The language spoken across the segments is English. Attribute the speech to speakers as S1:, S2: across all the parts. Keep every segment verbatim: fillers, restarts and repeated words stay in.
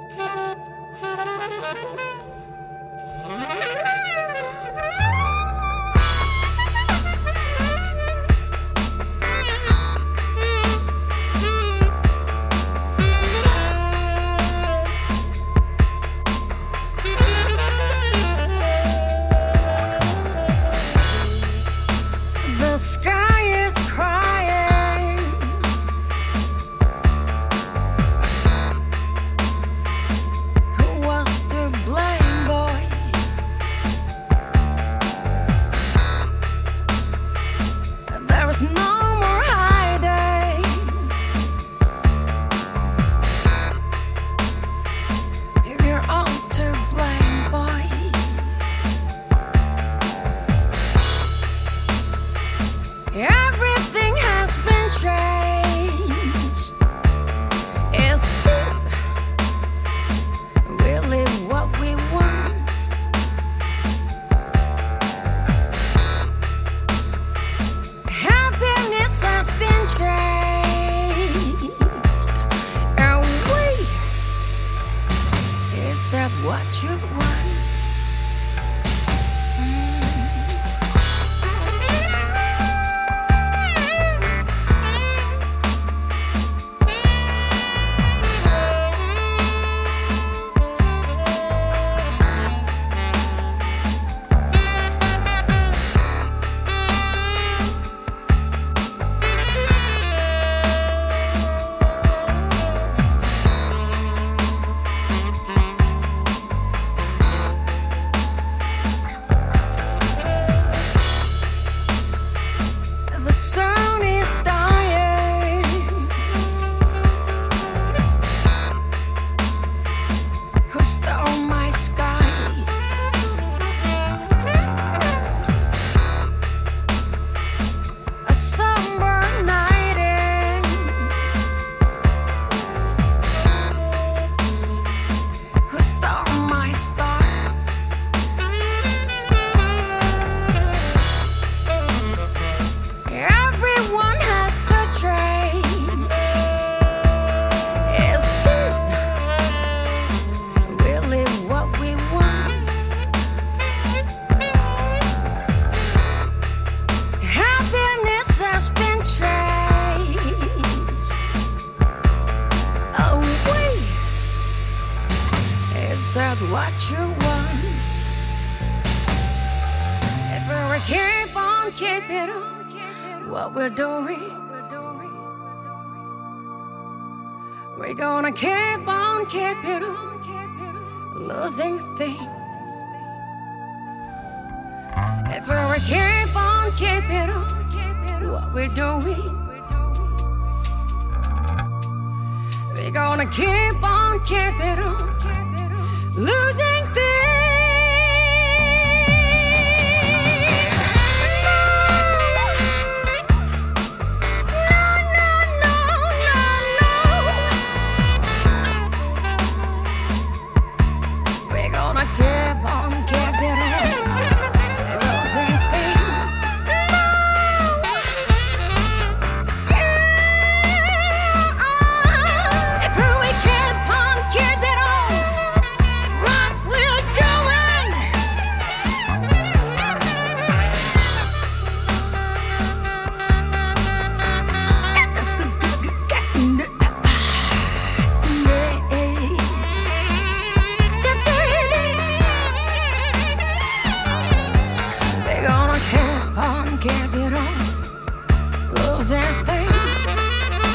S1: The sky is crying. Who was to blame, boy? There is no more hiding. If you're all to blame, boy. Everything has been changed. Is this really what we want? Happiness has been changed. Are we? Is that what you want? The sun is dying. Who stole my skies? A somber night in. Who stole my stars? Everyone has to change. Is this really what we want? Happiness has been changed. Oh, wait. Is that what you want? If we keep on keeping on what we're doing, we're gonna keep on keeping on losing things. If we keep on keeping on what we're doing, we're gonna keep on keeping on losing things. Losing things.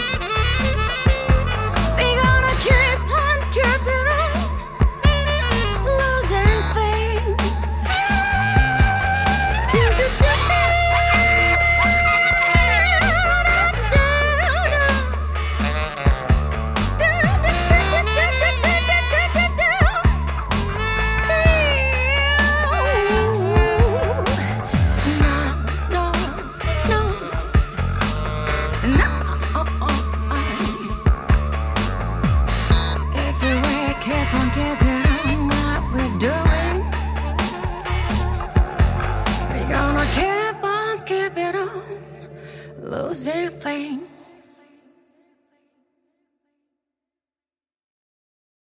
S1: We're gonna keep on keeping on losing things. Losing things.